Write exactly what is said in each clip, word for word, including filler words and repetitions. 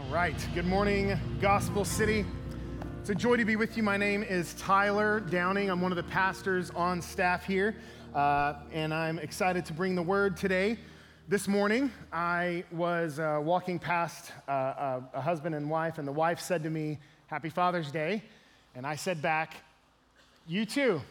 right, good morning, Gospel City. It's a joy to be with you. My name is Tyler Downing. I'm one of the pastors on staff here, uh, and I'm excited to bring the word today. This morning, I was uh, walking past uh, a, a husband and wife, and the wife said to me, "Happy Father's Day," and I said back, "You too."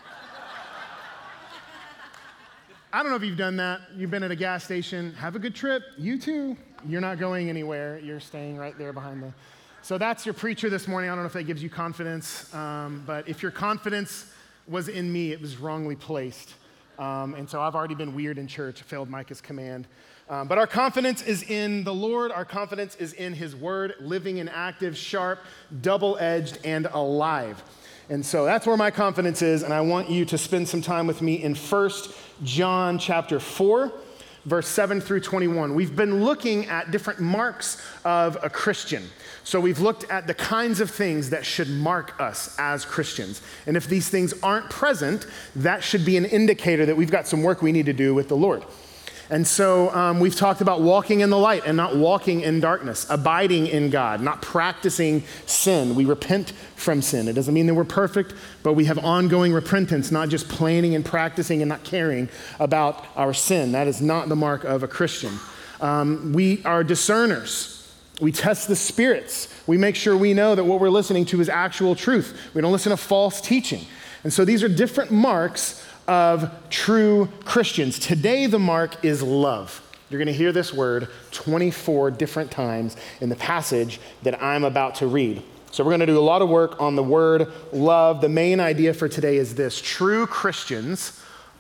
I don't know if you've done that. You've been at a gas station. Have a good trip. You too. You're not going anywhere. You're staying right there behind the... So that's your preacher this morning. I don't know if that gives you confidence, um, but if your confidence was in me, it was wrongly placed. Um, and so I've already been weird in church, failed Micah's command. Um, but our confidence is in the Lord. Our confidence is in His Word, living and active, sharp, double-edged, and alive. And so that's where my confidence is, and I want you to spend some time with me in First John chapter four, verse seven through twenty-one. We've been looking at different marks of a Christian. So we've looked at the kinds of things that should mark us as Christians. And if these things aren't present, that should be an indicator that we've got some work we need to do with the Lord. And so um, we've talked about walking in the light and not walking in darkness, abiding in God, not practicing sin. We repent from sin. It doesn't mean that we're perfect, but we have ongoing repentance, not just planning and practicing and not caring about our sin. That is not the mark of a Christian. Um, we are discerners. We test the spirits. We make sure we know that what we're listening to is actual truth. We don't listen to false teaching. And so these are different marks of true Christians. Today, the mark is love. You're going to hear this word twenty-four different times in the passage that I'm about to read. So we're going to do a lot of work on the word love. The main idea for today is this: true Christians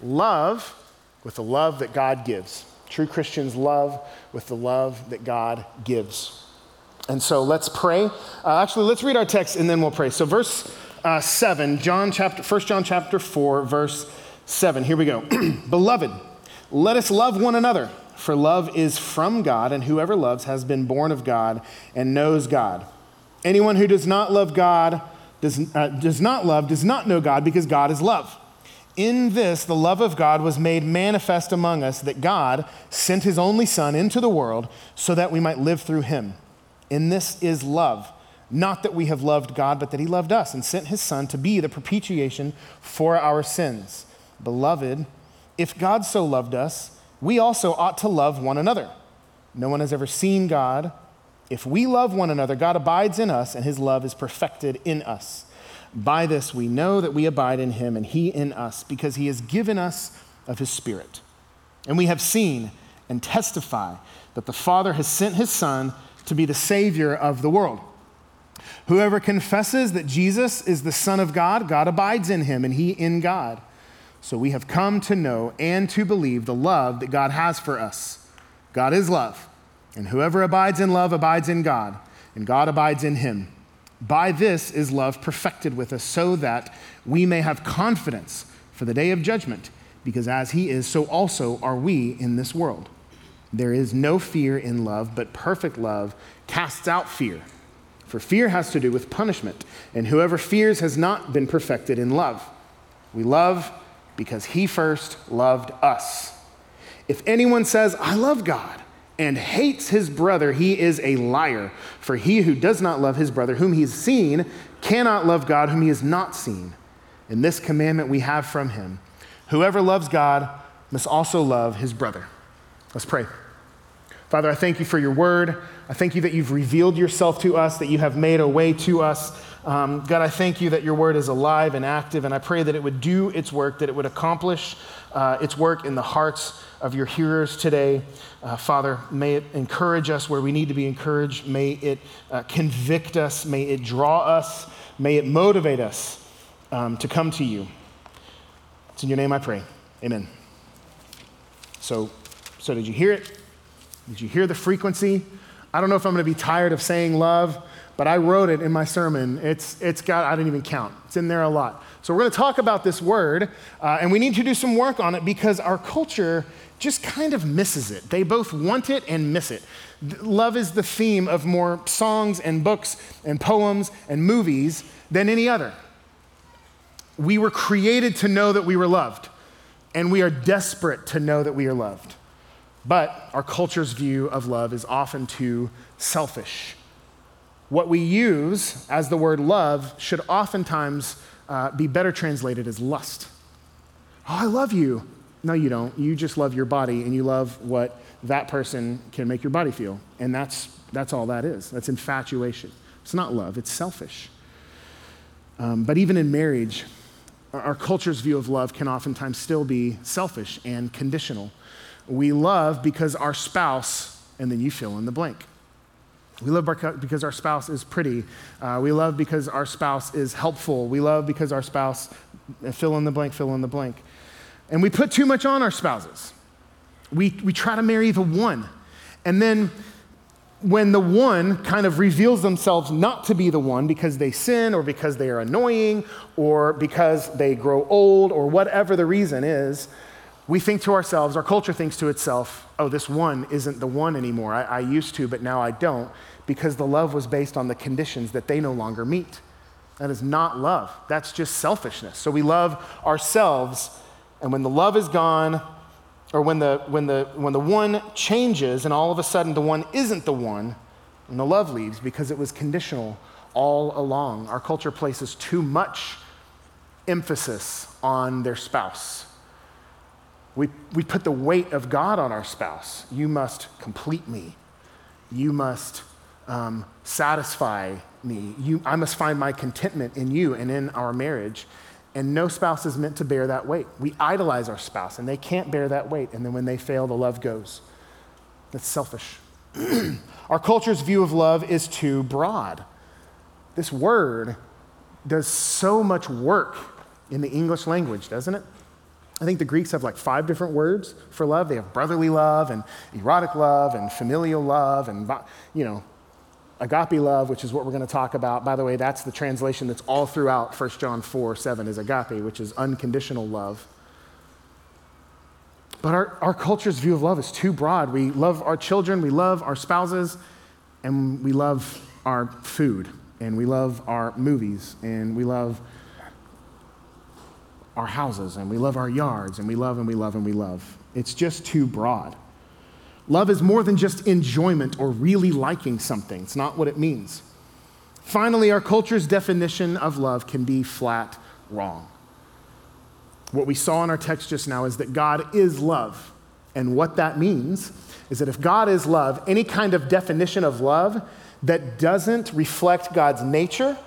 love with the love that God gives. True Christians love with the love that God gives. And so let's pray. Uh, actually, let's read our text and then we'll pray. So verse uh, seven, John chapter, First John chapter four, verse seven. Here we go. Beloved, let us love one another, for love is from God, and whoever loves has been born of God and knows God. Anyone who does not love God, does, uh, does not love, does not know God, because God is love. In this, the love of God was made manifest among us, that God sent his only Son into the world so that we might live through him. In this is love. Not that we have loved God, but that he loved us and sent his Son to be the propitiation for our sins. Beloved, if God so loved us, we also ought to love one another. No one has ever seen God. If we love one another, God abides in us, and his love is perfected in us. By this we know that we abide in him and he in us, because he has given us of his Spirit. And we have seen and testify that the Father has sent his Son to be the Savior of the world. Whoever confesses that Jesus is the Son of God, God abides in him and he in God. So we have come to know and to believe the love that God has for us. God is love, and whoever abides in love abides in God, and God abides in him. By this is love perfected with us, so that we may have confidence for the day of judgment, because as he is, so also are we in this world. There is no fear in love, but perfect love casts out fear. For fear has to do with punishment, and whoever fears has not been perfected in love. We love because he first loved us. If anyone says, I love God, and hates his brother, he is a liar. For he who does not love his brother whom he has seen cannot love God whom he has not seen. And this commandment we have from him: whoever loves God must also love his brother. Let's pray. Father, I thank you for your word. I thank you that you've revealed yourself to us, that you have made a way to us. Um, God, I thank you that your word is alive and active, and I pray that it would do its work, that it would accomplish uh, its work in the hearts of your hearers today. Uh, Father, may it encourage us where we need to be encouraged. May it uh, convict us. May it draw us. May it motivate us um, to come to you. It's in your name I pray. Amen. So, so did you hear it? Did you hear the frequency? I don't know if I'm going to be tired of saying love, but I wrote it in my sermon. It's it's got, I didn't even count. It's in there a lot. So we're going to talk about this word, uh, and we need to do some work on it because our culture just kind of misses it. They both want it and miss it. Love is the theme of more songs and books and poems and movies than any other. We were created to know that we were loved, and we are desperate to know that we are loved. But our culture's view of love is often too selfish. What we use as the word love should oftentimes uh, be better translated as lust. Oh, I love you. No, you don't. You just love your body, and you love what that person can make your body feel. And that's that's all that is. That's infatuation. It's not love. It's selfish. Um, but even in marriage, our, our culture's view of love can oftentimes still be selfish and conditional. We love because our spouse, and then you fill in the blank. We love because our spouse is pretty. Uh, we love because our spouse is helpful. We love because our spouse, fill in the blank, fill in the blank. And we put too much on our spouses. We, we try to marry the one. And then when the one kind of reveals themselves not to be the one because they sin or because they are annoying or because they grow old or whatever the reason is, we think to ourselves, our culture thinks to itself, oh, this one isn't the one anymore. I, I used to, but now I don't, because the love was based on the conditions that they no longer meet. That is not love. That's just selfishness. So we love ourselves, and when the love is gone, or when the when the when the one changes, and all of a sudden the one isn't the one, and the love leaves because it was conditional all along. Our culture places too much emphasis on their spouse. We, we put the weight of God on our spouse. You must complete me. You must um, satisfy me. You, I must find my contentment in you and in our marriage. And no spouse is meant to bear that weight. We idolize our spouse, and they can't bear that weight. And then when they fail, the love goes. That's selfish. Our culture's view of love is too broad. This word does so much work in the English language, doesn't it? I think the Greeks have like five different words for love. They have brotherly love and erotic love and familial love and, you know, agape love, which is what we're going to talk about. By the way, that's the translation that's all throughout First John four seven is agape, which is unconditional love. But our, our culture's view of love is too broad. We love our children, we love our spouses, and we love our food, and we love our movies, and we love our houses, and we love our yards, and we love and we love and we love. It's just too broad. Love is more than just enjoyment or really liking something. It's not what it means. Finally, our culture's definition of love can be flat wrong. What we saw in our text just now is that God is love. And what that means is that if God is love, any kind of definition of love that doesn't reflect God's nature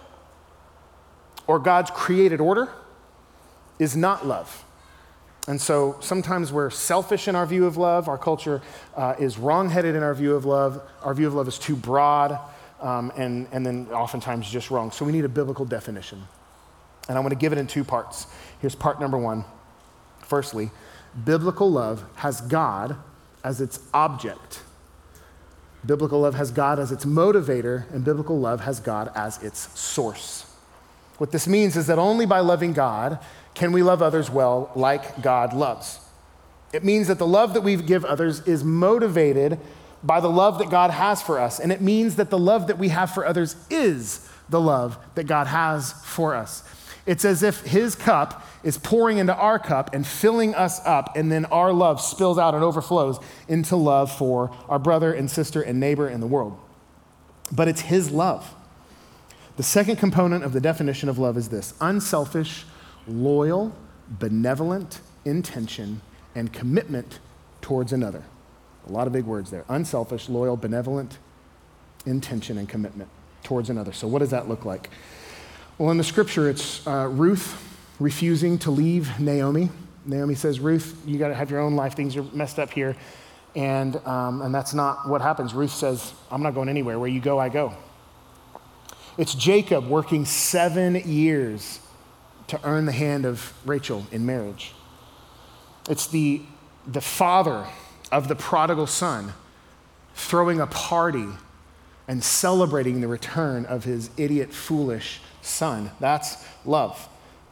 or God's created order is not love. And so sometimes we're selfish in our view of love. Our culture uh, is wrong-headed in our view of love. Our view of love is too broad, um, and, and then oftentimes just wrong. So we need a biblical definition. And I want to give it in two parts. Here's part number one. Firstly, biblical love has God as its object. Biblical love has God as its motivator, and biblical love has God as its source. What this means is that only by loving God can we love others well like God loves. It means that the love that we give others is motivated by the love that God has for us. And it means that the love that we have for others is the love that God has for us. It's as if his cup is pouring into our cup and filling us up, and then our love spills out and overflows into love for our brother and sister and neighbor in the world. But it's his love. The second component of the definition of love is this: unselfish, loyal, benevolent intention and commitment towards another. A lot of big words there. Unselfish, loyal, benevolent intention and commitment towards another. So what does that look like? Well, in the scripture, it's uh, Ruth refusing to leave Naomi. Naomi says, Ruth, you got to have your own life. Things are messed up here. And, um, and that's not what happens. Ruth says, I'm not going anywhere. Where you go, I go. It's Jacob working seven years to earn the hand of Rachel in marriage. It's the, the father of the prodigal son throwing a party and celebrating the return of his idiot, foolish son. That's love.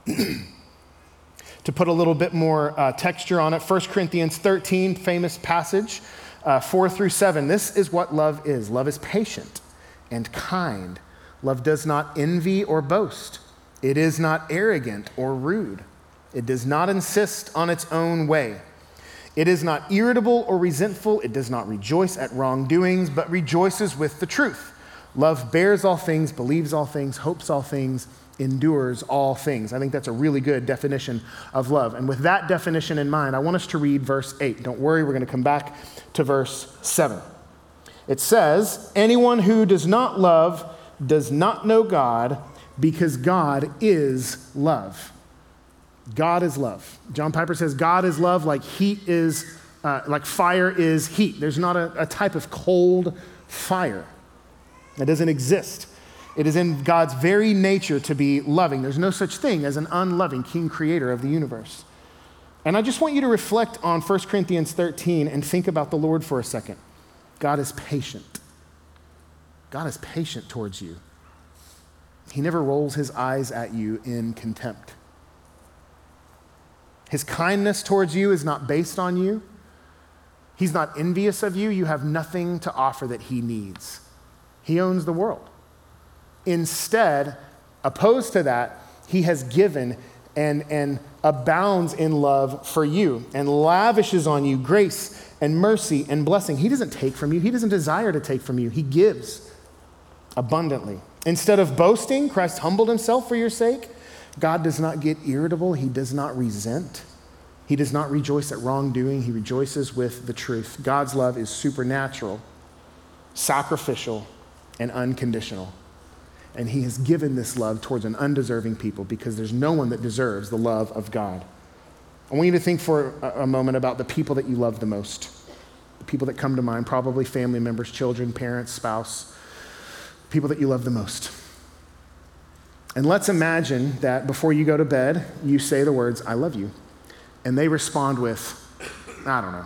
To put a little bit more uh, texture on it, First Corinthians thirteen, famous passage, uh, four through seven. This is what love is. Love is patient and kind. Love does not envy or boast. It is not arrogant or rude. It does not insist on its own way. It is not irritable or resentful. It does not rejoice at wrongdoings, but rejoices with the truth. Love bears all things, believes all things, hopes all things, endures all things. I think that's a really good definition of love. And with that definition in mind, I want us to read verse eight. Don't worry, we're going to come back to verse seven. It says, anyone who does not love does not know God, because God is love. God is love. John Piper says God is love like heat is, uh, like fire is heat. There's not a, a type of cold fire. It doesn't exist. It is in God's very nature to be loving. There's no such thing as an unloving king creator of the universe. And I just want you to reflect on First Corinthians thirteen and think about the Lord for a second. God is patient. God is patient towards you. He never rolls his eyes at you in contempt. His kindness towards you is not based on you. He's not envious of you. You have nothing to offer that he needs. He owns the world. Instead, opposed to that, he has given and, and abounds in love for you and lavishes on you grace and mercy and blessing. He doesn't take from you. He doesn't desire to take from you. He gives abundantly. Instead of boasting, Christ humbled himself for your sake. God does not get irritable. He does not resent. He does not rejoice at wrongdoing. He rejoices with the truth. God's love is supernatural, sacrificial, and unconditional. And he has given this love towards an undeserving people because there's no one that deserves the love of God. I want you to think for a, a moment about the people that you love the most. The people that come to mind, probably family members, children, parents, spouse, people that you love the most. And let's imagine that before you go to bed, you say the words, I love you. And they respond with, I don't know.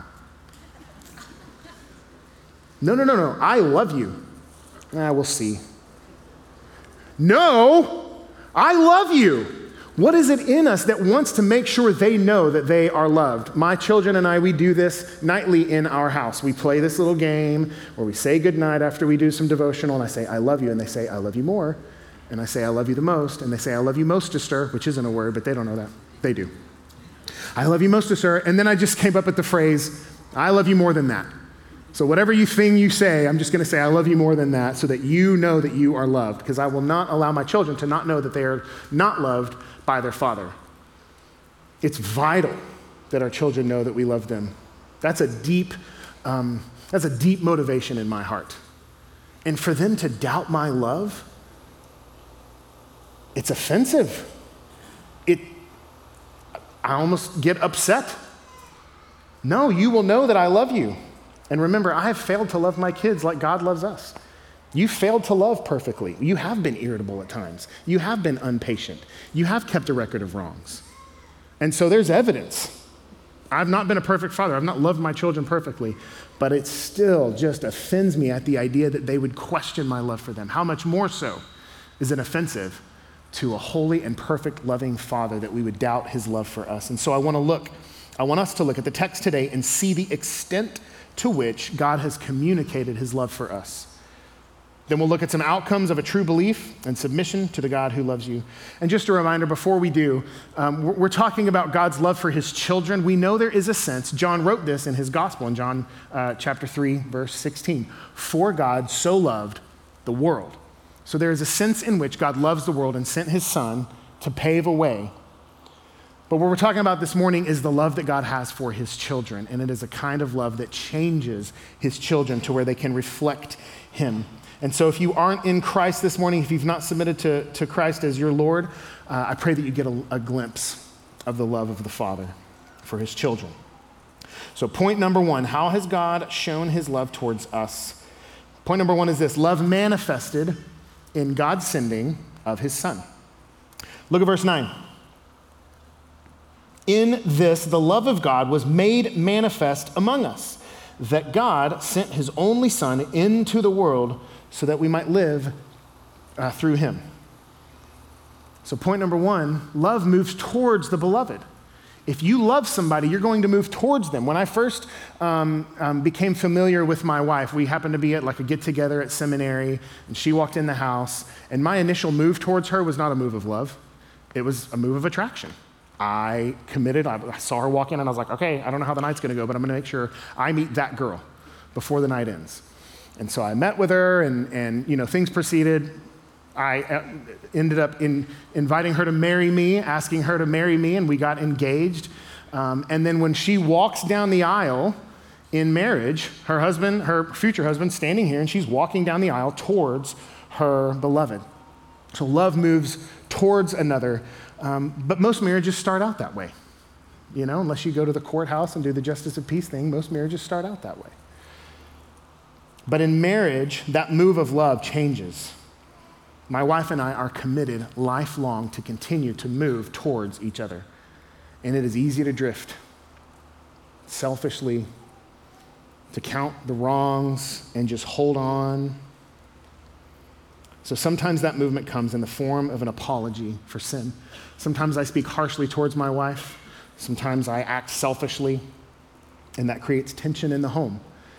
No, no, no, no, I love you. Ah, we'll see. No, I love you. What is it in us that wants to make sure they know that they are loved? My children and I, we do this nightly in our house. We play this little game where we say goodnight after we do some devotional, and I say, I love you, and they say, I love you more. And I say, I love you the most, and they say, I love you mostester, which isn't a word, but they don't know that. They do. I love you mostester, and then I just came up with the phrase, I love you more than that. So whatever you thing you say, I'm just going to say, I love you more than that, so that you know that you are loved, because I will not allow my children to not know that they are not loved by their father. It's vital that our children know that we love them. That's a deep, um, that's a deep motivation in my heart. And for them to doubt my love, it's offensive. It, I almost get upset. No, you will know that I love you. And remember, I have failed to love my kids like God loves us. You failed to love perfectly. You have been irritable at times. You have been impatient. You have kept a record of wrongs. And so there's evidence. I've not been a perfect father. I've not loved my children perfectly, but it still just offends me at the idea that they would question my love for them. How much more so is it offensive to a holy and perfect loving Father that we would doubt his love for us? And so I want to look, I want us to look at the text today and see the extent to which God has communicated his love for us. Then we'll look at some outcomes of a true belief and submission to the God who loves you. And just a reminder, before we do, um, we're, we're talking about God's love for his children. We know there is a sense, John wrote this in his gospel in John uh, chapter three, verse sixteen. For God so loved the world. So there is a sense in which God loves the world and sent his son to pave a way. But what we're talking about this morning is the love that God has for his children. And it is a kind of love that changes his children to where they can reflect him. And so if you aren't in Christ this morning, if you've not submitted to, to Christ as your Lord, uh, I pray that you get a, a glimpse of the love of the Father for his children. So point number one, how has God shown his love towards us? Point number one is this: love manifested in God's sending of his son. Look at verse nine. In this, the love of God was made manifest among us, that God sent his only son into the world so that we might live uh, through him. So point number one, love moves towards the beloved. If you love somebody, you're going to move towards them. When I first um, um, became familiar with my wife, we happened to be at like a get-together at seminary, and she walked in the house, and my initial move towards her was not a move of love. It was a move of attraction. I committed, I saw her walk in, and I was like, okay, I don't know how the night's gonna go, but I'm gonna make sure I meet that girl before the night ends. And so I met with her, and, and you know, things proceeded. I ended up in inviting her to marry me, asking her to marry me, and we got engaged. Um, and then when she walks down the aisle in marriage, her husband, her future husband, standing here, and she's walking down the aisle towards her beloved. So love moves towards another, um, but most marriages start out that way. You know, unless you go to the courthouse and do the justice of peace thing, most marriages start out that way. But in marriage, that move of love changes. My wife and I are committed lifelong to continue to move towards each other. And it is easy to drift selfishly, to count the wrongs and just hold on. So sometimes that movement comes in the form of an apology for sin. Sometimes I speak harshly towards my wife. Sometimes I act selfishly, and that creates tension in the home.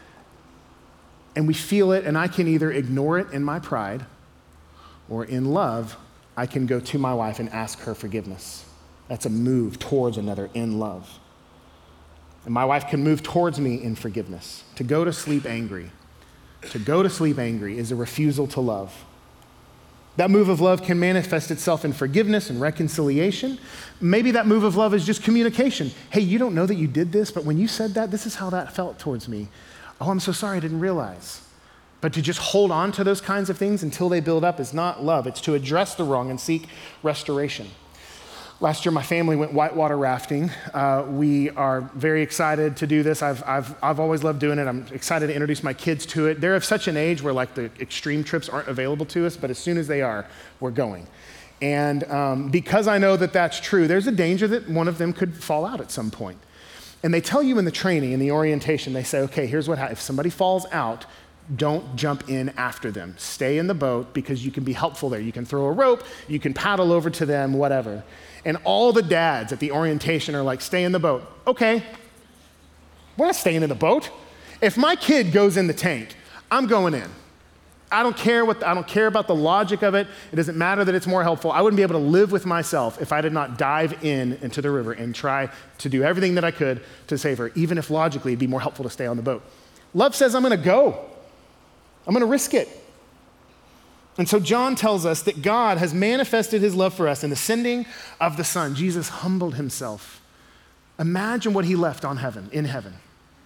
And we feel it, and I can either ignore it in my pride, or in love, I can go to my wife and ask her forgiveness. That's a move towards another in love. And my wife can move towards me in forgiveness. To go to sleep angry, to go to sleep angry is a refusal to love. That move of love can manifest itself in forgiveness and reconciliation. Maybe that move of love is just communication. Hey, you don't know that you did this, but when you said that, this is how that felt towards me. Oh, I'm so sorry, I didn't realize. But to just hold on to those kinds of things until they build up is not love. It's to address the wrong and seek restoration. Last year, my family went whitewater rafting. Uh, we are very excited to do this. I've, I've, I've always loved doing it. I'm excited to introduce my kids to it. They're of such an age where like the extreme trips aren't available to us, but as soon as they are, we're going. And um, because I know that that's true, there's a danger that one of them could fall out at some point. And they tell you in the training, in the orientation, they say, okay, here's what happens. If somebody falls out, don't jump in after them. Stay in the boat because you can be helpful there. You can throw a rope, you can paddle over to them, whatever. And all the dads at the orientation are like, stay in the boat. Okay, we're not staying in the boat. If my kid goes in the tank, I'm going in. I don't care what, I don't care about the logic of it. It doesn't matter that it's more helpful. I wouldn't be able to live with myself if I did not dive in into the river and try to do everything that I could to save her, even if logically it'd be more helpful to stay on the boat. Love says I'm gonna go. I'm gonna risk it. And so John tells us that God has manifested his love for us in the sending of the Son. Jesus humbled himself. Imagine what he left on heaven, in heaven.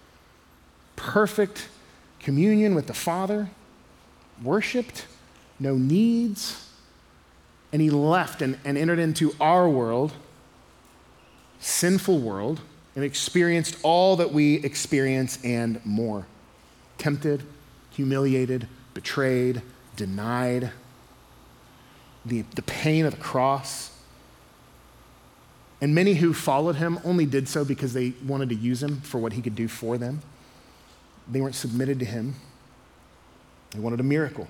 Perfect communion with the Father, worshiped, no needs, and he left and, and entered into our world, sinful world, and experienced all that we experience and more. Tempted, humiliated, betrayed, denied, the, the pain of the cross. And many who followed him only did so because they wanted to use him for what he could do for them. They weren't submitted to him. They wanted a miracle.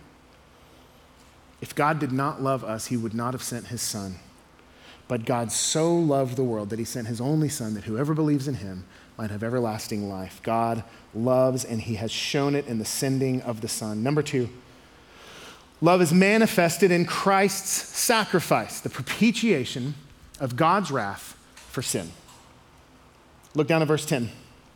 If God did not love us, he would not have sent his Son. But God so loved the world that he sent his only Son, that whoever believes in him might have everlasting life. God loves, and he has shown it in the sending of the Son. Number two, love is manifested in Christ's sacrifice, the propitiation of God's wrath for sin. Look down at verse ten.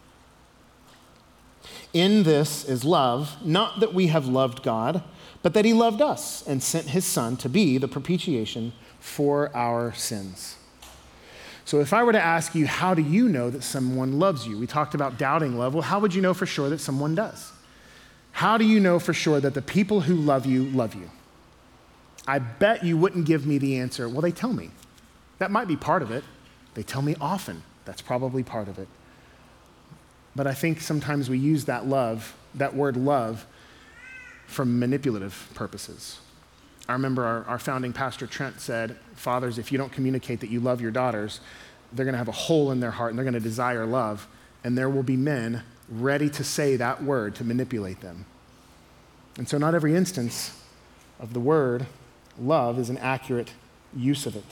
In this is love, not that we have loved God, but that he loved us and sent his Son to be the propitiation for our sins. So if I were to ask you, how do you know that someone loves you? We talked about doubting love. Well, how would you know for sure that someone does? How do you know for sure that the people who love you, love you? I bet you wouldn't give me the answer, well, they tell me. That might be part of it. They tell me often. That's probably part of it. But I think sometimes we use that love, that word love, for manipulative purposes. I remember our, our founding pastor, Trent, said, fathers, if you don't communicate that you love your daughters, they're going to have a hole in their heart and they're going to desire love. And there will be men ready to say that word to manipulate them. And so not every instance of the word love is an accurate use of it.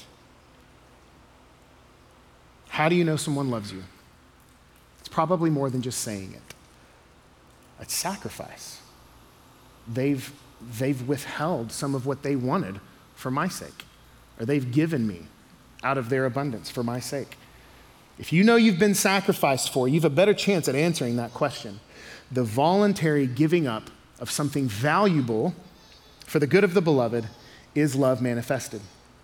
How do you know someone loves you? It's probably more than just saying it. It's sacrifice. They've, they've withheld some of what they wanted for my sake, or they've given me out of their abundance for my sake. If you know you've been sacrificed for, you have a better chance at answering that question. The voluntary giving up of something valuable for the good of the beloved is love manifested.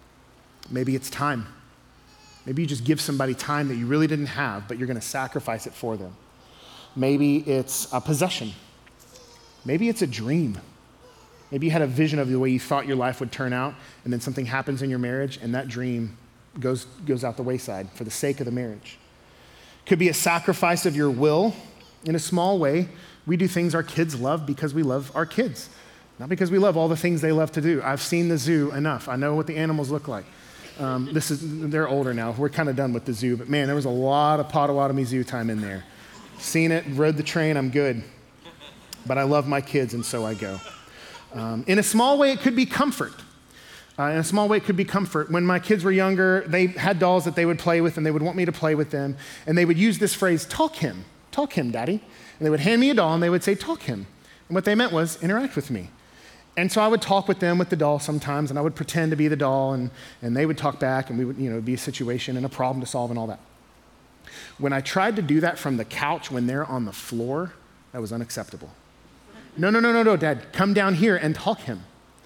Maybe it's time. Maybe you just give somebody time that you really didn't have, but you're going to sacrifice it for them. Maybe it's a possession. Maybe it's a dream. Maybe you had a vision of the way you thought your life would turn out, and then something happens in your marriage, and that dream goes, goes out the wayside for the sake of the marriage. Could be a sacrifice of your will in a small way. We do things our kids love because we love our kids, not because we love all the things they love to do. I've seen the zoo enough. I know what the animals look like. Um, this is, they're older now. We're kind of done with the zoo, but man, there was a lot of Potawatomi Zoo time in there. Seen it, rode the train, I'm good. But I love my kids, and so I go. Um, in a small way, it could be comfort. Uh, in a small way, it could be comfort. When my kids were younger, they had dolls that they would play with, and they would want me to play with them. And they would use this phrase, talk him, talk him, Daddy. And they would hand me a doll, and they would say, talk him. And what they meant was, interact with me. And so I would talk with them with the doll sometimes, and I would pretend to be the doll, and, and they would talk back, and we would, you know, it'd be a situation and a problem to solve and all that. When I tried to do that from the couch when they're on the floor, that was unacceptable. No, no, no, no, no, Dad, come down here and talk him.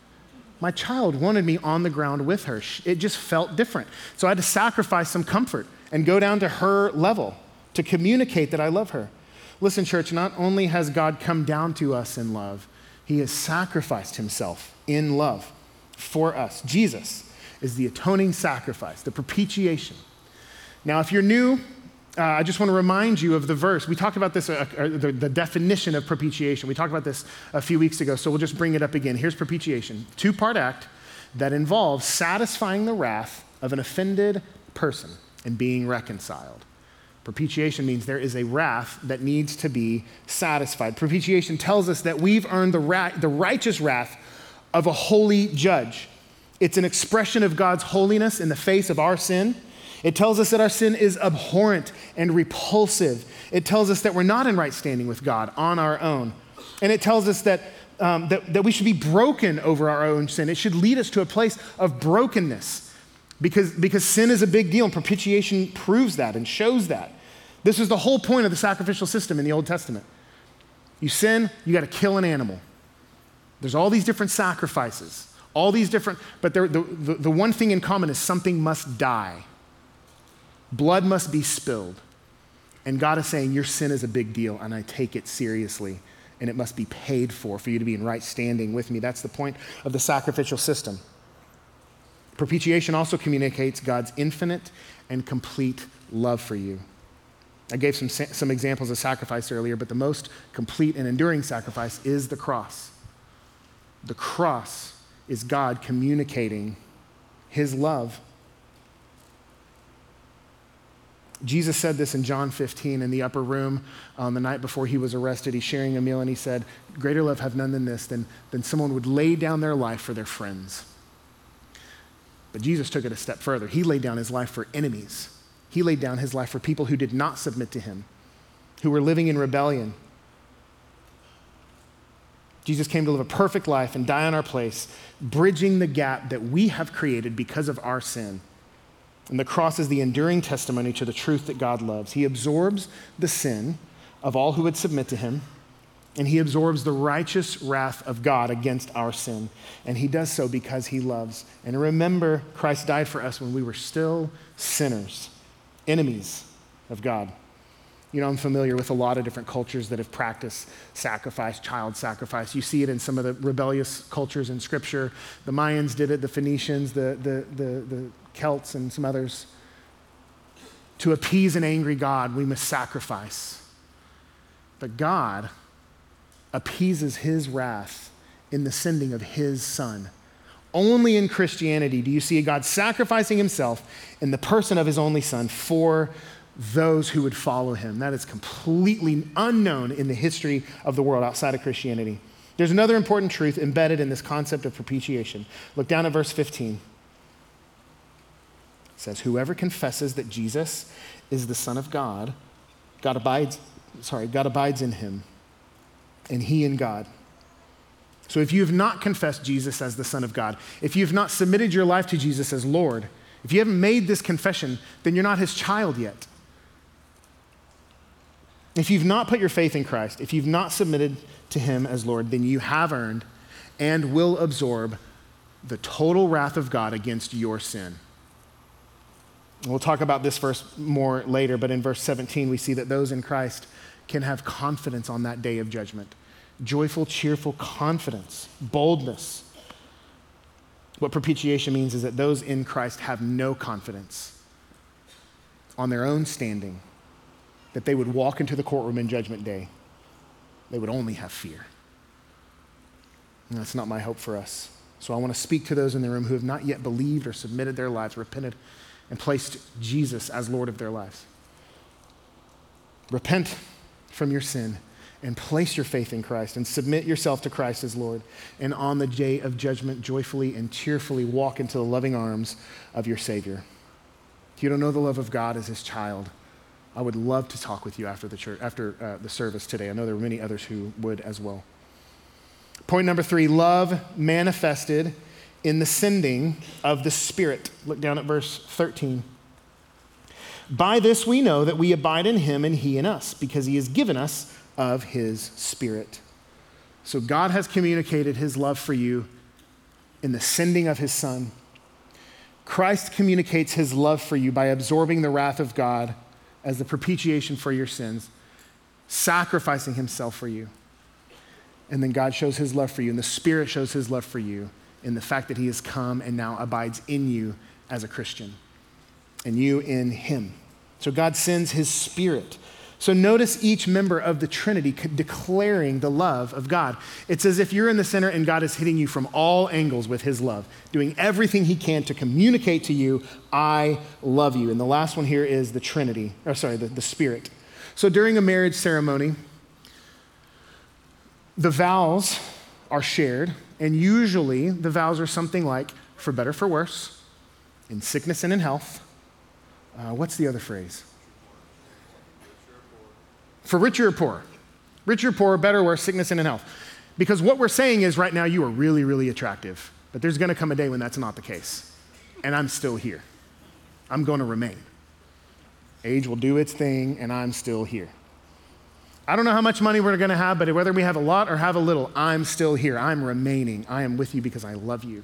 My child wanted me on the ground with her. It just felt different. So I had to sacrifice some comfort and go down to her level to communicate that I love her. Listen, church, not only has God come down to us in love, he has sacrificed himself in love for us. Jesus is the atoning sacrifice, the propitiation. Now, if you're new, uh, I just want to remind you of the verse. We talked about this, uh, uh, the, the definition of propitiation. We talked about this a few weeks ago, so we'll just bring it up again. Here's propitiation, two-part act that involves satisfying the wrath of an offended person and being reconciled. Propitiation means there is a wrath that needs to be satisfied. Propitiation tells us that we've earned the, ra- the righteous wrath of a holy judge. It's an expression of God's holiness in the face of our sin. It tells us that our sin is abhorrent and repulsive. It tells us that we're not in right standing with God on our own. And it tells us that, um, that, that we should be broken over our own sin. It should lead us to a place of brokenness because, because sin is a big deal, and propitiation proves that and shows that. This is the whole point of the sacrificial system in the Old Testament. You sin, you got to kill an animal. There's all these different sacrifices, all these different, but the, the, the one thing in common is something must die. Blood must be spilled. And God is saying, your sin is a big deal, and I take it seriously, and it must be paid for for you to be in right standing with me. That's the point of the sacrificial system. Propitiation also communicates God's infinite and complete love for you. I gave some, some examples of sacrifice earlier, but the most complete and enduring sacrifice is the cross. The cross is God communicating his love. Jesus said this in John fifteen in the upper room on the night before he was arrested. He's sharing a meal, and he said, greater love have none than this, than, than someone would lay down their life for their friends. But Jesus took it a step further. He laid down his life for enemies. He laid down his life for people who did not submit to him, who were living in rebellion. Jesus came to live a perfect life and die in our place, bridging the gap that we have created because of our sin. And the cross is the enduring testimony to the truth that God loves. He absorbs the sin of all who would submit to him, and he absorbs the righteous wrath of God against our sin. And he does so because he loves. And remember, Christ died for us when we were still sinners, enemies of God. You know, I'm familiar with a lot of different cultures that have practiced sacrifice, child sacrifice. You see it in some of the rebellious cultures in Scripture. The Mayans did it, the Phoenicians, the, the, the, the Celts, and some others. To appease an angry God, we must sacrifice. But God appeases his wrath in the sending of his Son. Only in Christianity do you see God sacrificing himself in the person of his only Son for those who would follow him. That is completely unknown in the history of the world outside of Christianity. There's another important truth embedded in this concept of propitiation. Look down at verse fifteen. It says, whoever confesses that Jesus is the Son of God, God abides, sorry, God abides in him, and he in God. So if you have not confessed Jesus as the Son of God, if you have not submitted your life to Jesus as Lord, if you haven't made this confession, then you're not his child yet. If you've not put your faith in Christ, if you've not submitted to him as Lord, then you have earned and will absorb the total wrath of God against your sin. We'll talk about this verse more later, but in verse seventeen, we see that those in Christ can have confidence on that day of judgment. Joyful, cheerful confidence, boldness. What propitiation means is that those in Christ have no confidence on their own standing, that they would walk into the courtroom in judgment day. They would only have fear. And that's not my hope for us. So I want to speak to those in the room who have not yet believed or submitted their lives, repented, and placed Jesus as Lord of their lives. Repent from your sin and place your faith in Christ and submit yourself to Christ as Lord. And on the day of judgment, joyfully and cheerfully walk into the loving arms of your Savior. If you don't know the love of God as his child, I would love to talk with you after the church, after uh, the service today. I know there are many others who would as well. Point number three, love manifested in the sending of the Spirit. Look down at verse thirteen. By this we know that we abide in him and he in us, because he has given us of his Spirit. So God has communicated his love for you in the sending of his Son. Christ communicates his love for you by absorbing the wrath of God as the propitiation for your sins, sacrificing himself for you. And then God shows his love for you, and the Spirit shows his love for you in the fact that he has come and now abides in you as a Christian, and you in him. So God sends his Spirit. So notice each member of the Trinity declaring the love of God. It's as if you're in the center and God is hitting you from all angles with his love, doing everything he can to communicate to you, I love you. And the last one here is the Trinity, or sorry, the, the Spirit. So during a marriage ceremony, the vows are shared, and usually the vows are something like, for better, for worse, in sickness and in health. Uh, what's the other phrase? For richer or poor. Richer, poor, better, worse, sickness, and in health. Because what we're saying is right now you are really, really attractive. But there's going to come a day when that's not the case. And I'm still here. I'm going to remain. Age will do its thing, and I'm still here. I don't know how much money we're going to have, but whether we have a lot or have a little, I'm still here. I'm remaining. I am with you because I love you.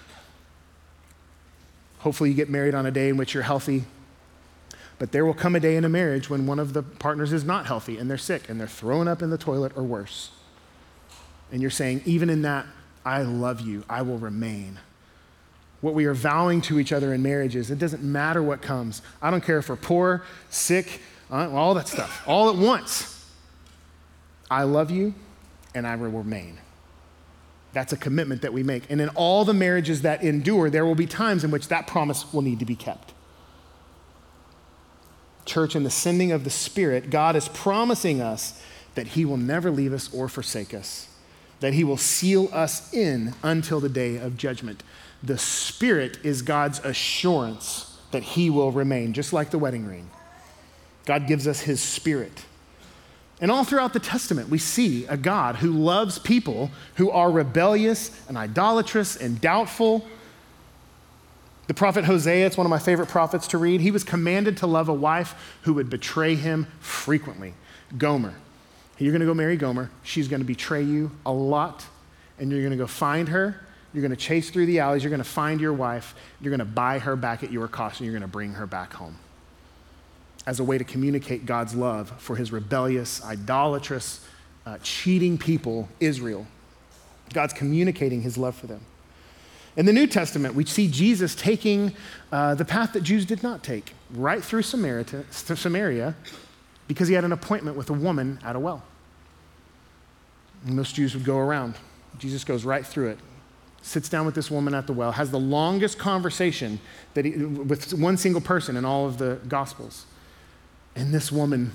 Hopefully you get married on a day in which you're healthy. But there will come a day in a marriage when one of the partners is not healthy and they're sick and they're thrown up in the toilet or worse. And you're saying, even in that, I love you, I will remain. What we are vowing to each other in marriage is it doesn't matter what comes. I don't care if we're poor, sick, uh, all that stuff, all at once. I love you and I will remain. That's a commitment that we make. And in all the marriages that endure, there will be times in which that promise will need to be kept. Church, in the sending of the Spirit, God is promising us that he will never leave us or forsake us, that he will seal us in until the day of judgment. The Spirit is God's assurance that he will remain, just like the wedding ring. God gives us his Spirit. And all throughout the Testament, we see a God who loves people who are rebellious and idolatrous and doubtful. The prophet Hosea, it's one of my favorite prophets to read. He was commanded to love a wife who would betray him frequently. Gomer. You're going to go marry Gomer. She's going to betray you a lot, and you're going to go find her. You're going to chase through the alleys. You're going to find your wife. You're going to buy her back at your cost, and you're going to bring her back home as a way to communicate God's love for his rebellious, idolatrous, uh, cheating people, Israel. God's communicating his love for them. In the New Testament, we see Jesus taking uh, the path that Jews did not take, right through Samaria, Samaria, because he had an appointment with a woman at a well. And most Jews would go around. Jesus goes right through it, sits down with this woman at the well, has the longest conversation that he, with one single person in all of the Gospels. And this woman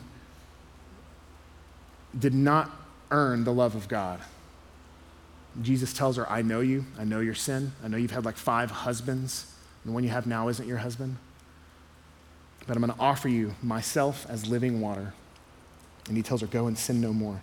did not earn the love of God. Jesus tells her, I know you. I know your sin. I know you've had like five husbands. And the one you have now isn't your husband. But I'm going to offer you myself as living water. And he tells her, go and sin no more.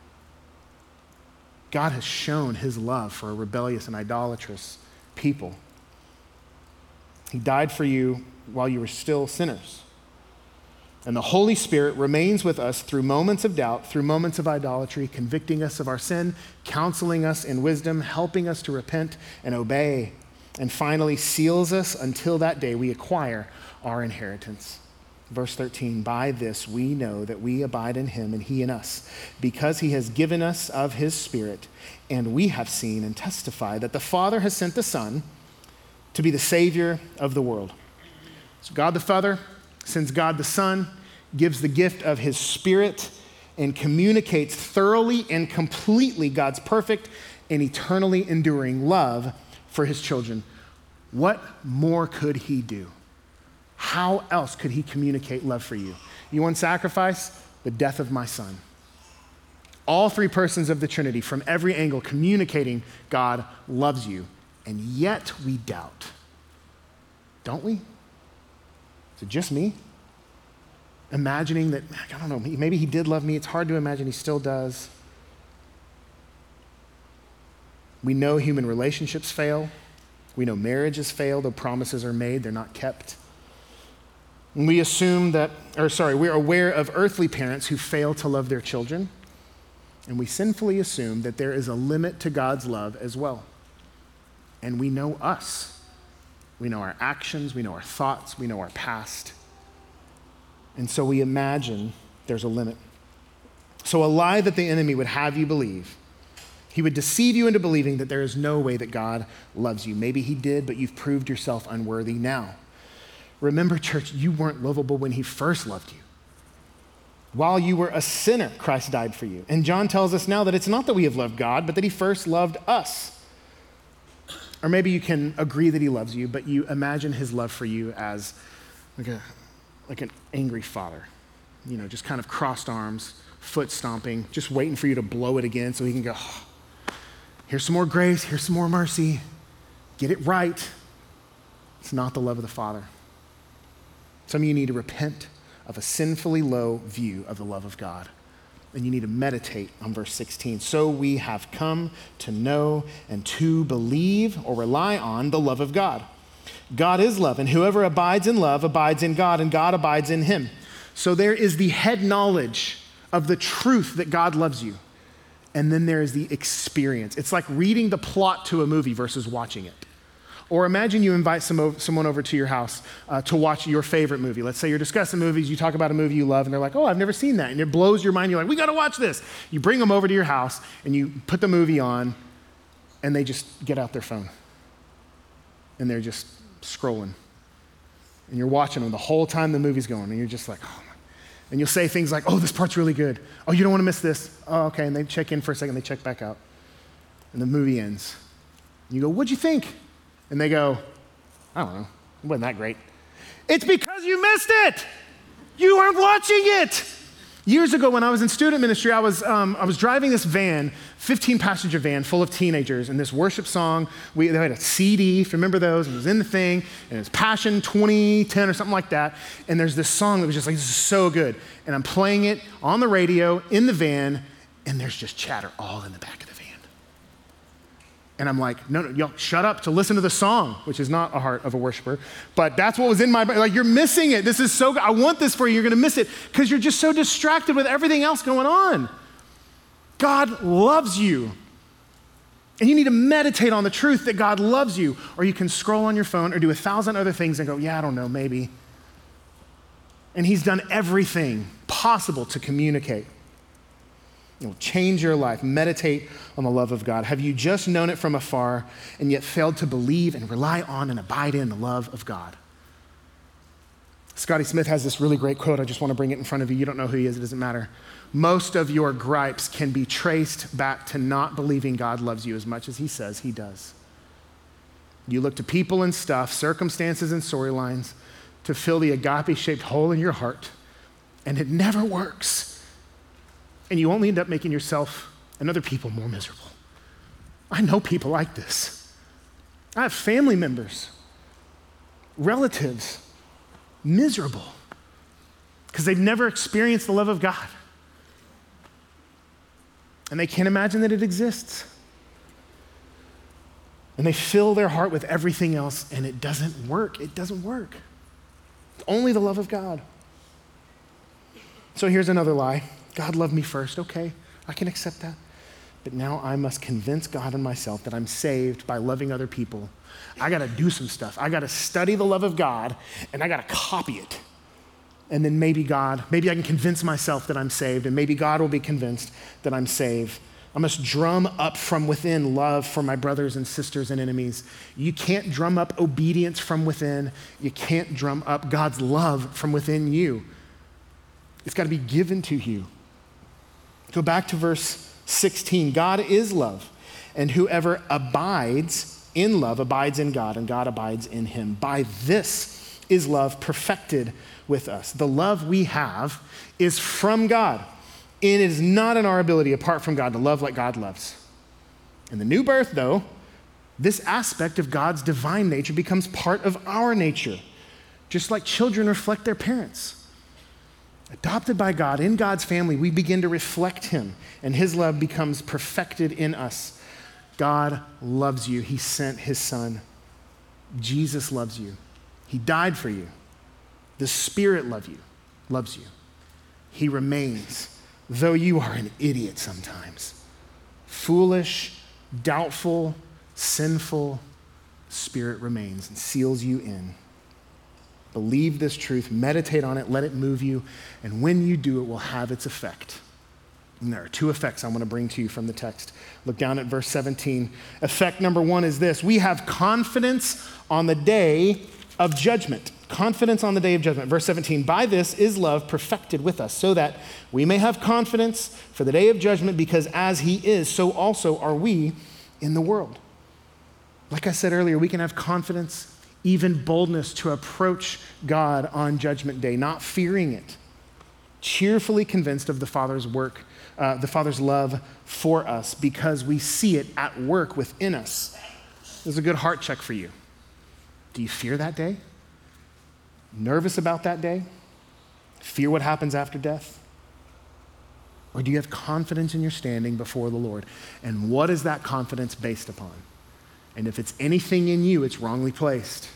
God has shown his love for a rebellious and idolatrous people. He died for you while you were still sinners. And the Holy Spirit remains with us through moments of doubt, through moments of idolatry, convicting us of our sin, counseling us in wisdom, helping us to repent and obey, and finally seals us until that day we acquire our inheritance. Verse thirteen, by this we know that we abide in him and he in us, because he has given us of his Spirit, and we have seen and testified that the Father has sent the Son to be the Savior of the world. So God the Father sends God the Son, gives the gift of his Spirit, and communicates thoroughly and completely God's perfect and eternally enduring love for his children. What more could he do? How else could he communicate love for you? You want sacrifice? The death of my Son. All three persons of the Trinity, from every angle, communicating God loves you, and yet we doubt. Don't we? Is it just me? Imagining that, I don't know, maybe he did love me. It's hard to imagine he still does. We know human relationships fail. We know marriages fail, though promises are made, they're not kept. And we assume that, or sorry, we're aware of earthly parents who fail to love their children, and we sinfully assume that there is a limit to God's love as well. And we know us. We know our actions, we know our thoughts, we know our past. And so we imagine there's a limit. So a lie that the enemy would have you believe, he would deceive you into believing that there is no way that God loves you. Maybe he did, but you've proved yourself unworthy now. Remember, church, you weren't lovable when he first loved you. While you were a sinner, Christ died for you. And John tells us now that it's not that we have loved God, but that he first loved us. Or maybe you can agree that he loves you, but you imagine his love for you as like a like an angry father, you know, just kind of crossed arms, foot stomping, just waiting for you to blow it again so he can go, oh, here's some more grace, here's some more mercy, get it right. It's not the love of the Father. Some of you need to repent of a sinfully low view of the love of God. And you need to meditate on verse sixteen. So we have come to know and to believe or rely on the love of God. God is love, and whoever abides in love abides in God, and God abides in him. So there is the head knowledge of the truth that God loves you. And then there is the experience. It's like reading the plot to a movie versus watching it. Or imagine you invite some, someone over to your house uh, to watch your favorite movie. Let's say you're discussing movies, you talk about a movie you love, and they're like, oh, I've never seen that. And it blows your mind. You're like, we got to watch this. You bring them over to your house, and you put the movie on, and they just get out their phone. And they're just scrolling. And you're watching them the whole time the movie's going, and you're just like, oh, my. And you'll say things like, oh, this part's really good. Oh, you don't want to miss this. Oh, okay. And they check in for a second, they check back out. And the movie ends. And you go, what'd you think? And they go, I don't know, it wasn't that great. It's because you missed it. You weren't watching it. Years ago when I was in student ministry, I was, um, I was driving this van, fifteen passenger van full of teenagers, and this worship song, we, they had a C D, if you remember those, and it was in the thing, and it was Passion twenty ten or something like that, and there's this song that was just like, this is so good. And I'm playing it on the radio, in the van, and there's just chatter all in the back of the van. And I'm like, no, no, y'all shut up to listen to the song, which is not a heart of a worshiper, but that's what was in my brain. Like, you're missing it. This is so good. I want this for you. You're going to miss it because you're just so distracted with everything else going on. God loves you. And you need to meditate on the truth that God loves you, or you can scroll on your phone or do a thousand other things and go, yeah, I don't know, maybe. And he's done everything possible to communicate. It will change your life. Meditate on the love of God. Have you just known it from afar and yet failed to believe and rely on and abide in the love of God? Scotty Smith has this really great quote. I just want to bring it in front of you. You don't know who he is. It doesn't matter. Most of your gripes can be traced back to not believing God loves you as much as he says he does. You look to people and stuff, circumstances and storylines to fill the agape-shaped hole in your heart, and it never works. And you only end up making yourself and other people more miserable. I know people like this. I have family members, relatives, miserable because they've never experienced the love of God. And they can't imagine that it exists. And they fill their heart with everything else, and it doesn't work. It doesn't work. It's only the love of God. So here's another lie. God loved me first. Okay, I can accept that. But now I must convince God and myself that I'm saved by loving other people. I got to do some stuff. I got to study the love of God, and I got to copy it. And then maybe God, maybe I can convince myself that I'm saved, and maybe God will be convinced that I'm saved. I must drum up from within love for my brothers and sisters and enemies. You can't drum up obedience from within. You can't drum up God's love from within you. It's got to be given to you. Go back to verse sixteen. God is love, and whoever abides in love abides in God, and God abides in him. By this is love perfected with us. The love we have is from God. It is not in our ability, apart from God, to love like God loves. In the new birth, though, this aspect of God's divine nature becomes part of our nature, just like children reflect their parents. Adopted by God, in God's family, we begin to reflect him, and his love becomes perfected in us. God loves you. He sent his son. Jesus loves you. He died for you. The Spirit loves you, loves you. He remains, though you are an idiot sometimes. Foolish, doubtful, sinful, Spirit remains and seals you in. Believe this truth, meditate on it, let it move you, and when you do, it will have its effect. And there are two effects I want to bring to you from the text. Look down at verse seventeen. Effect number one is this: we have confidence on the day of judgment. Confidence on the day of judgment. Verse seventeen, by this is love perfected with us, so that we may have confidence for the day of judgment, because as he is, so also are we in the world. Like I said earlier, we can have confidence, even boldness to approach God on judgment day, not fearing it, cheerfully convinced of the Father's work, uh, the Father's love for us, because we see it at work within us. This is a good heart check for you. Do you fear that day? Nervous about that day? Fear what happens after death? Or do you have confidence in your standing before the Lord? And what is that confidence based upon? And if it's anything in you, it's wrongly placed.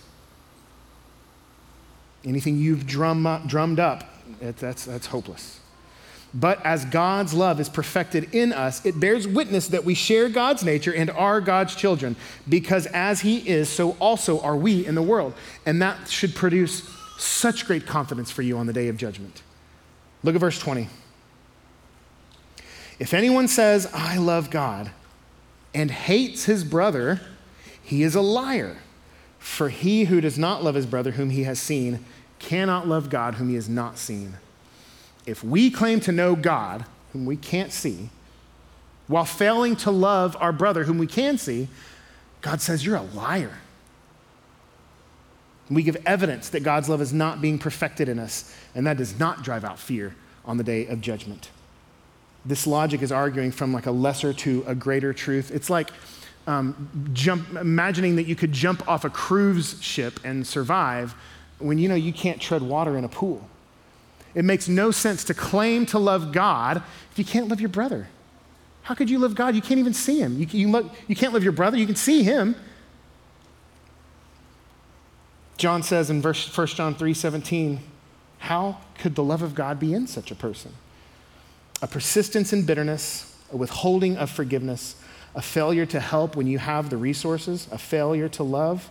Anything you've drum up, drummed up, it, that's, that's hopeless. But as God's love is perfected in us, it bears witness that we share God's nature and are God's children, because as he is, so also are we in the world. And that should produce such great confidence for you on the day of judgment. Look at verse twenty. If anyone says, I love God, and hates his brother, he is a liar. For he who does not love his brother whom he has seen cannot love God whom he has not seen. If we claim to know God, whom we can't see, while failing to love our brother whom we can see, God says, you're a liar. We give evidence that God's love is not being perfected in us, and that does not drive out fear on the day of judgment. This logic is arguing from like a lesser to a greater truth. It's like um, jump, imagining that you could jump off a cruise ship and survive when you know you can't tread water in a pool. It makes no sense to claim to love God if you can't love your brother. How could you love God? You can't even see him. You, you, love, you can't love your brother. You can see him. John says in verse, First John three seventeen, how could the love of God be in such a person? A persistence in bitterness, a withholding of forgiveness, a failure to help when you have the resources, a failure to love.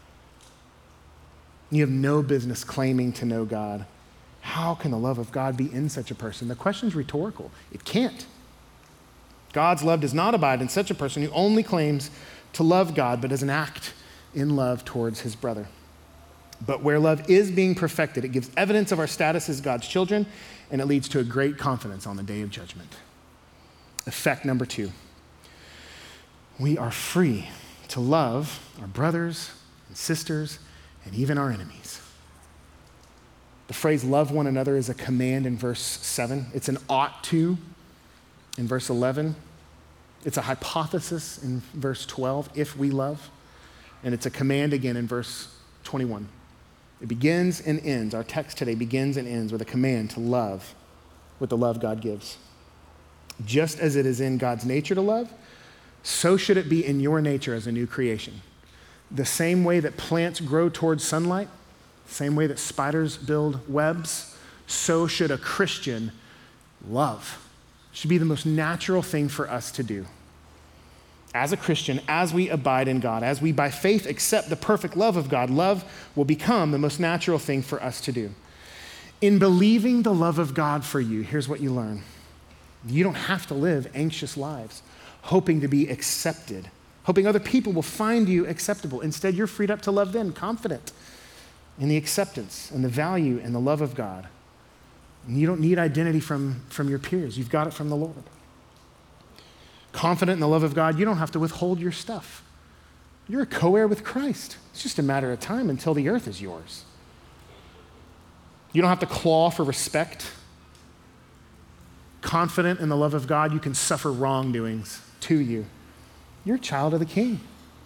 You have no business claiming to know God. How can the love of God be in such a person? The question is rhetorical. It can't. God's love does not abide in such a person who only claims to love God but doesn't act in love towards his brother. But where love is being perfected, it gives evidence of our status as God's children, and it leads to a great confidence on the day of judgment. Effect number two. We are free to love our brothers and sisters and even our enemies. The phrase love one another is a command in verse seven. It's an ought to in verse eleven. It's a hypothesis in verse twelve, if we love. And it's a command again in verse twenty-one. It begins and ends. Our text today begins and ends with a command to love with the love God gives. Just as it is in God's nature to love, so should it be in your nature as a new creation. The same way that plants grow towards sunlight, same way that spiders build webs, so should a Christian love. It should be the most natural thing for us to do. As a Christian, as we abide in God, as we by faith accept the perfect love of God, love will become the most natural thing for us to do. In believing the love of God for you, here's what you learn. You don't have to live anxious lives, hoping to be accepted, hoping other people will find you acceptable. Instead, you're freed up to love them, confident in the acceptance and the value and the love of God. And you don't need identity from, from your peers. You've got it from the Lord. Confident in the love of God, you don't have to withhold your stuff. You're a co-heir with Christ. It's just a matter of time until the earth is yours. You don't have to claw for respect. Confident in the love of God, you can suffer wrongdoings to you. You're a child of the King.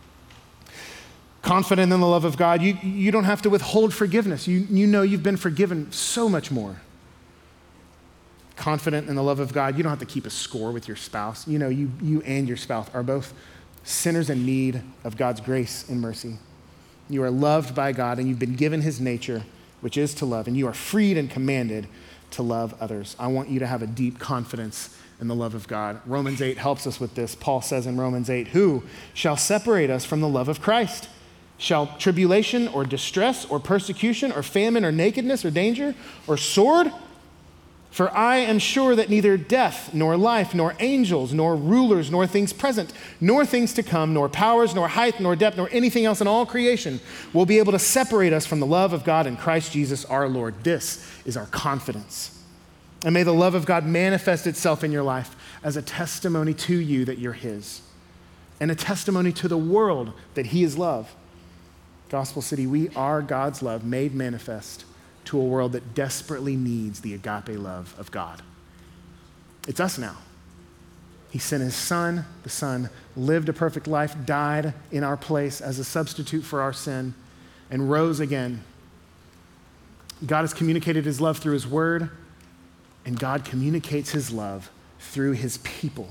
Confident in the love of God, you, you don't have to withhold forgiveness. You, you know you've been forgiven so much more. Confident in the love of God, you don't have to keep a score with your spouse. You know, you, you and your spouse are both sinners in need of God's grace and mercy. You are loved by God, and you've been given his nature, which is to love, and you are freed and commanded to love others. I want you to have a deep confidence in the love of God. Romans eight helps us with this. Paul says in Romans eight, who shall separate us from the love of Christ? Shall tribulation or distress or persecution or famine or nakedness or danger or sword? For I am sure that neither death, nor life, nor angels, nor rulers, nor things present, nor things to come, nor powers, nor height, nor depth, nor anything else in all creation will be able to separate us from the love of God in Christ Jesus our Lord. This is our confidence. And may the love of God manifest itself in your life as a testimony to you that you're his, and a testimony to the world that he is love. Gospel City, we are God's love made manifest to a world that desperately needs the agape love of God. It's us now. He sent his son. The son lived a perfect life, died in our place as a substitute for our sin, and rose again. God has communicated his love through his word, and God communicates his love through his people.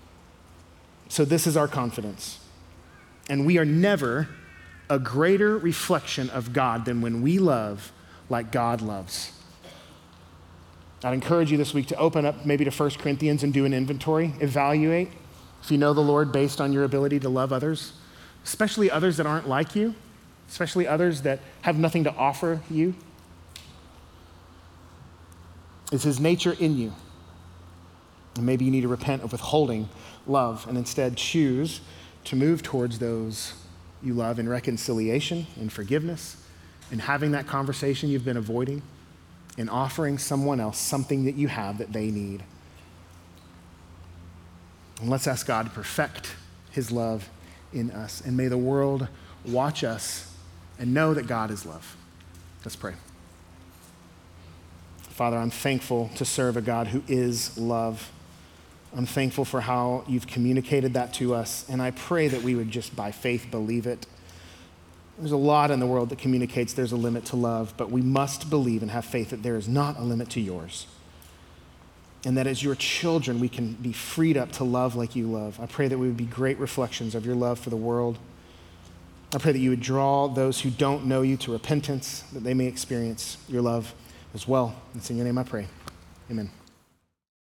So this is our confidence. And we are never a greater reflection of God than when we love like God loves. I'd encourage you this week to open up maybe to First Corinthians and do an inventory, evaluate if you know the Lord based on your ability to love others, especially others that aren't like you, especially others that have nothing to offer you. Is his nature in you? And maybe you need to repent of withholding love and instead choose to move towards those you love in reconciliation and forgiveness, and having that conversation you've been avoiding, and offering someone else something that you have that they need. And let's ask God to perfect his love in us. And may the world watch us and know that God is love. Let's pray. Father, I'm thankful to serve a God who is love. I'm thankful for how you've communicated that to us, and I pray that we would just by faith believe it. There's a lot in the world that communicates there's a limit to love, but we must believe and have faith that there is not a limit to yours. And that as your children, we can be freed up to love like you love. I pray that we would be great reflections of your love for the world. I pray that you would draw those who don't know you to repentance, that they may experience your love as well. It's in your name I pray. Amen.